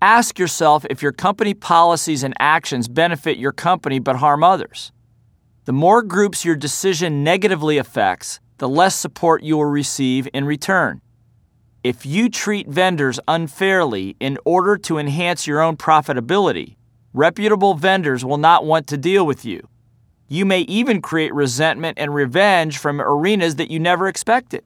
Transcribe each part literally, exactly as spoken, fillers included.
Ask yourself if your company policies and actions benefit your company but harm others. The more groups your decision negatively affects, the less support you will receive in return. If you treat vendors unfairly in order to enhance your own profitability, reputable vendors will not want to deal with you. You may even create resentment and revenge from arenas that you never expected.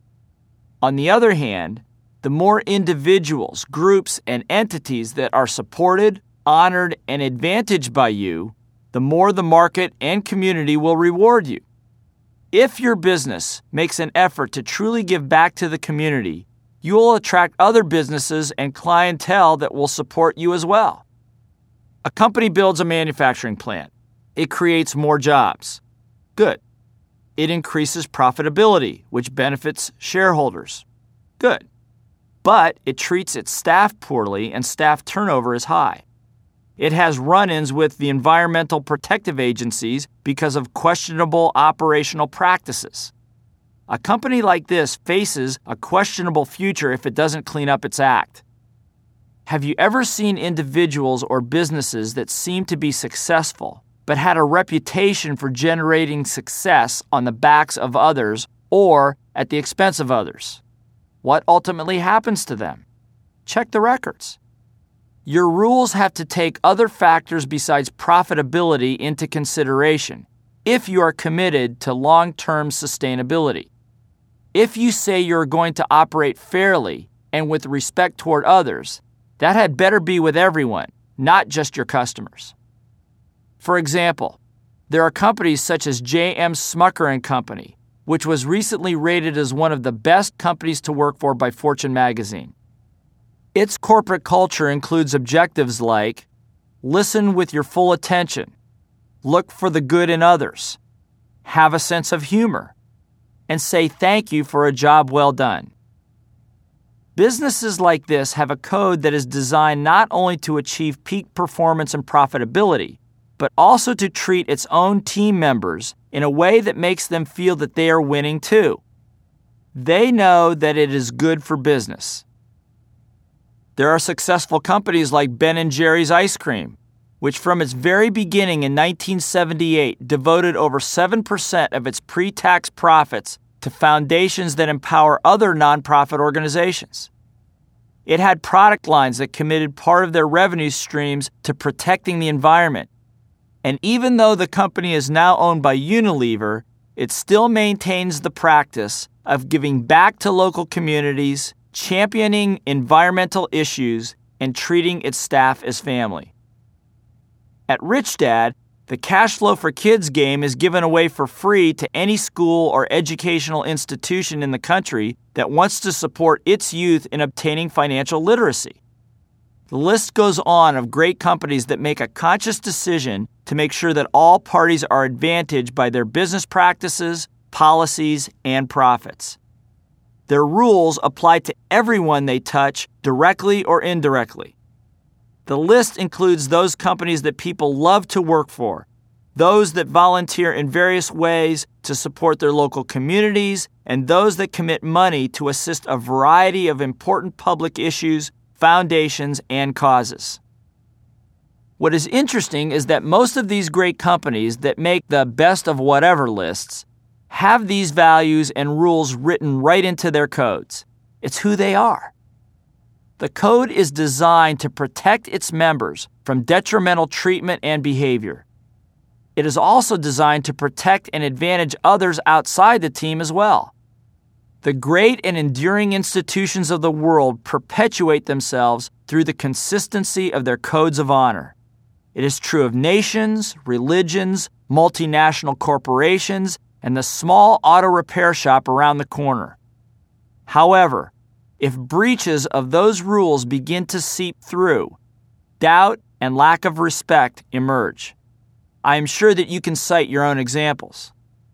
On the other hand, the more individuals, groups, and entities that are supported, honored, and advantaged by you, the more the market and community will reward you. If your business makes an effort to truly give back to the community, you will attract other businesses and clientele that will support you as well. A company builds a manufacturing plant. It creates more jobs. Good. It increases profitability, which benefits shareholders. Good. But it treats its staff poorly and staff turnover is high. It has run-ins with the environmental protective agencies because of questionable operational practices. A company like this faces a questionable future if it doesn't clean up its act. Have you ever seen individuals or businesses that seem to be successful but had a reputation for generating success on the backs of others or at the expense of others? What ultimately happens to them? Check the records. Your rules have to take other factors besides profitability into consideration if you are committed to long-term sustainability. If you say you're going to operate fairly and with respect toward others, that had better be with everyone, not just your customers. For example, there are companies such as J M Smucker and Company, which was recently rated as one of the best companies to work for by Fortune magazine. Its corporate culture includes objectives like listen with your full attention, look for the good in others, have a sense of humor, and say thank you for a job well done. Businesses like this have a code that is designed not only to achieve peak performance and profitability, but also to treat its own team members in a way that makes them feel that they are winning too. They know that it is good for business. There are successful companies like Ben and Jerry's Ice Cream, which from its very beginning in nineteen seventy-eight devoted over seven percent of its pre-tax profits to foundations that empower other nonprofit organizations. It had product lines that committed part of their revenue streams to protecting the environment. And even though the company is now owned by Unilever, it still maintains the practice of giving back to local communities, championing environmental issues, and treating its staff as family. At Rich Dad, the Cash Flow for Kids game is given away for free to any school or educational institution in the country that wants to support its youth in obtaining financial literacy. The list goes on of great companies that make a conscious decision to make sure that all parties are advantaged by their business practices, policies, and profits. Their rules apply to everyone they touch, directly or indirectly. The list includes those companies that people love to work for, those that volunteer in various ways to support their local communities, and those that commit money to assist a variety of important public issues, foundations, and causes. What is interesting is that most of these great companies that make the best of whatever lists have these values and rules written right into their codes. It's who they are. The code is designed to protect its members from detrimental treatment and behavior. It is also designed to protect and advantage others outside the team as well. The great and enduring institutions of the world perpetuate themselves through the consistency of their codes of honor. It is true of nations, religions, multinational corporations, and the small auto repair shop around the corner. However, if breaches of those rules begin to seep through, doubt and lack of respect emerge. I am sure that you can cite your own examples.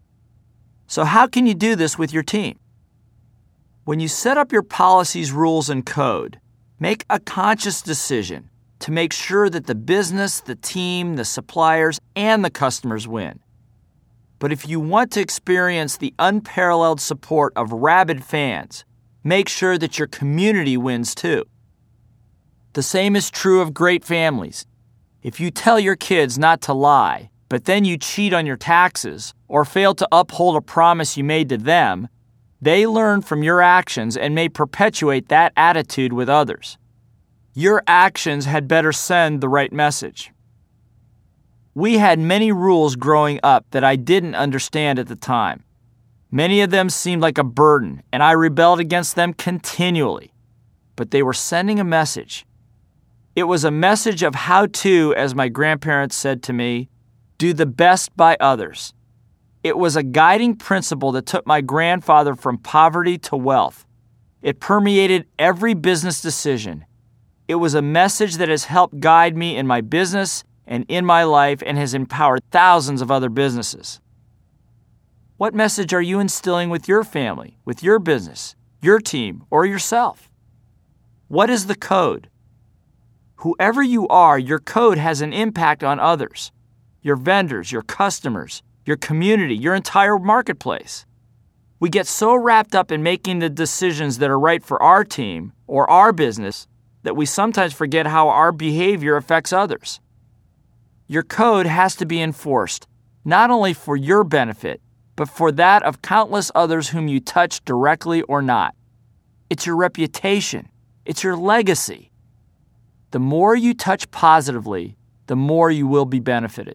So how can you do this with your team? When you set up your policies, rules, and code, make a conscious decision to make sure that the business, the team, the suppliers, and the customers win. But if you want to experience the unparalleled support of rabid fans, make sure that your community wins too. The same is true of great families. If you tell your kids not to lie, but then you cheat on your taxes or fail to uphold a promise you made to them, they learn from your actions and may perpetuate that attitude with others. Your actions had better send the right message. We had many rules growing up that I didn't understand at the time. Many of them seemed like a burden, and I rebelled against them continually. But they were sending a message. It was a message of how to, as my grandparents said to me, do the best by others. It was a guiding principle that took my grandfather from poverty to wealth. It permeated every business decision. It was a message that has helped guide me in my business and in my life and has empowered thousands of other businesses. What message are you instilling with your family, with your business, your team, or yourself? What is the code? Whoever you are, your code has an impact on others, your vendors, your customers, your community, your entire marketplace. We get so wrapped up in making the decisions that are right for our team or our business that we sometimes forget how our behavior affects others. Your code has to be enforced, not only for your benefit, but for that of countless others whom you touch directly or not. It's your reputation. It's your legacy. The more you touch positively, the more you will be benefited.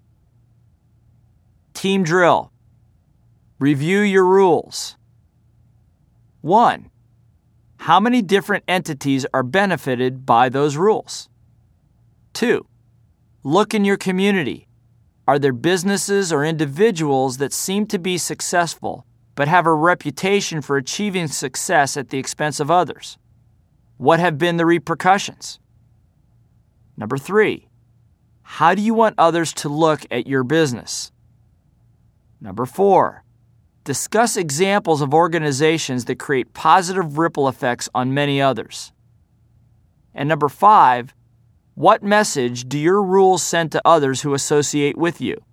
Team drill. Review your rules. One, how many different entities are benefited by those rules? Two, look in your community. Are there businesses or individuals that seem to be successful but have a reputation for achieving success at the expense of others? What have been the repercussions? Number three, how do you want others to look at your business? Number four, discuss examples of organizations that create positive ripple effects on many others. And number five, what message do your rules send to others who associate with you?